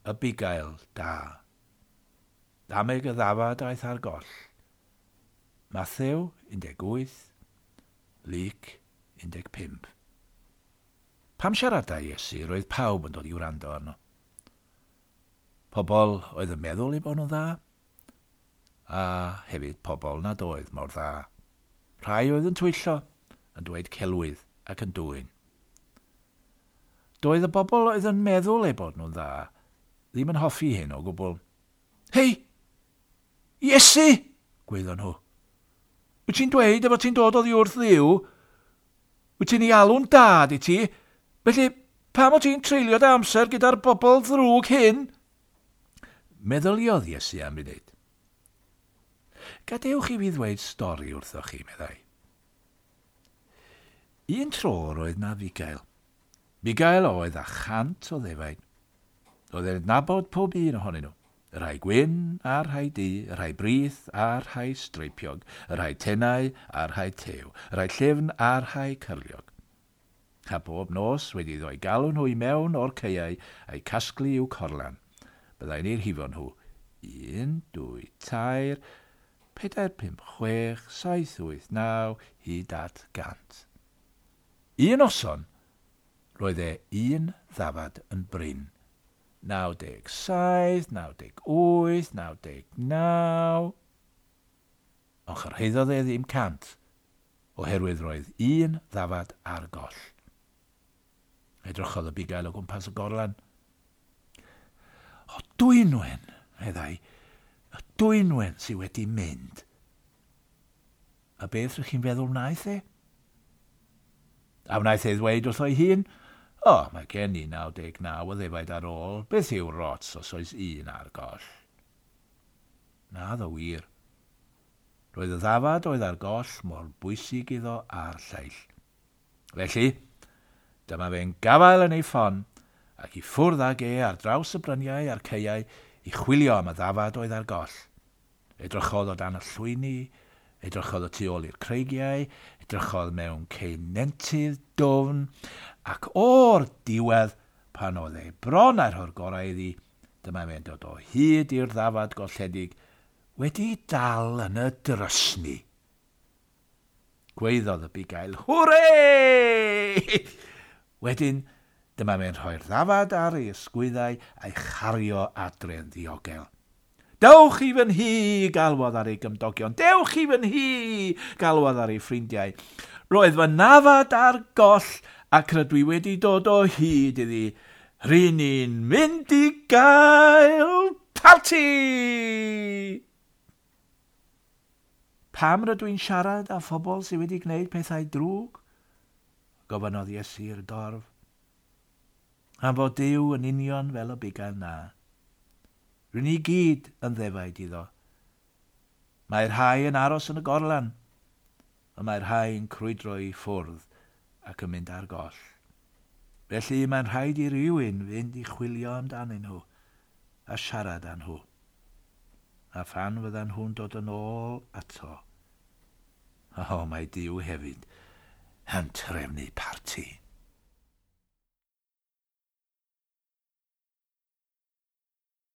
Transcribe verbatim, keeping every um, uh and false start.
y bugail da. Dameg y ddafad aeth ar goll. Matthew, un deg wyth, Luc, un deg pump. Pam siaradau Iesu roedd pawb yn dod i wrando arno? Pobl oedd yn meddwl eu bod nhw'n dda, a hefyd pobl nad oedd mor dda. Rhai oedd yn twyllo, yn dweud celwydd ac yn dwyn. Doedd y bobl oedd yn meddwl eu bod nhw'n dda, ddim yn hoffi hyn o gwbl. Hei! Iesu! Gwaethon nhw. Wyt ti'n dweud efo ti'n dod oddi wrth ddiw? Wyt ti'n ei alw'n dad i ti? Felly, pam o ti'n treulio dy amser gyda'r bobl ddrwg hyn? Meddyliodd Iesu am i wneud. Gadewch i fi ddweud stori wrthoch chi, meddai. Un tro roedd na fugail. Fugail oedd a chant o ddefaid. Oedd e'n nabod pob un ohonyn nhw. Y rhai gwyn a'r rhai du, y rhai brith a'r rhai streipiog, y rhai tenau a'r rhai tew, y rhai llyfn a'r rhai cyrliog. A bob nos wedi ddoi galw nhw i mewn o'r ceiau a'i casglu i'w corlan. Byddai'n i'r hifo nhw. Un, dwy, tair, pedair, pump, chwech, saith, wyth, naw, hyd at gant. Un noson, roedd e un ddafad yn bryn. Naw deg saith, naw deg wyth, naw deg naw. Ond chyrhaeddodd e ddim cant, oherwydd roedd un ddafad ar goll. Edrychodd y bugail o gwmpas y gorlan. O Dwynwen, meddai, y Dwynwen sydd wedi mynd. A beth rydych chi'n feddwl wnaeth e? A wnaeth e ddweud wrth o'i hun, o, mae gen i naw deg naw o ddefaid ar ôl, beth yw rots os oes un ar goll? Na ddo wir. Roedd y ddafad oedd ar goll mor bwysig iddo a'r lleill. Felly, dyma fe'n gafael yn ei ffon, ac i ffwrdd ag e ar draws y bryniau a'r ceiau i chwilio am y ddafad oedd ar goll. Edrychodd o dan y llwyni, edrychodd o tu ôl i'r creigiau, edrychodd mewn ceinentydd dofn, ac o'r diwedd, pan oedd e bron ar hor gorau iddi, dyma fe'n dod o hyd i'r ddafad golledig, wedi dal yn y drysni. Gwaeddodd y bugail, hwrê! Wedyn, dyma fe'n rhoi'r ddafad ar ei ysgwyddau a'i chario adre'n ddiogel. Dewch i fy nhi, galwodd ar ei gymdogion. Dewch i fy nhi, galwodd ar ei ffrindiau. Roedd fy nafad ar goll ac rydw i wedi dod o hyd iddi. Rydyn ni'n mynd i gael parti! Pam rydw i'n siarad â phobl sydd wedi gwneud pethau drwg? Gofynodd Iesu i'r dorf. Am fod Duw yn union fel y bugail na. Rydyn ni gyd yn ddefaid iddo. Mae'r rhai yn aros yn y gorlan, a mae'r rhai yn crwydro i ffwrdd ac yn mynd ar goll. Felly mae'n rhaid i rywun fynd i chwilio amdanyn nhw a siarad â nhw. A phan fyddan nhw'n dod yn ôl ato. O, mae Duw hefyd yn trefnu parti.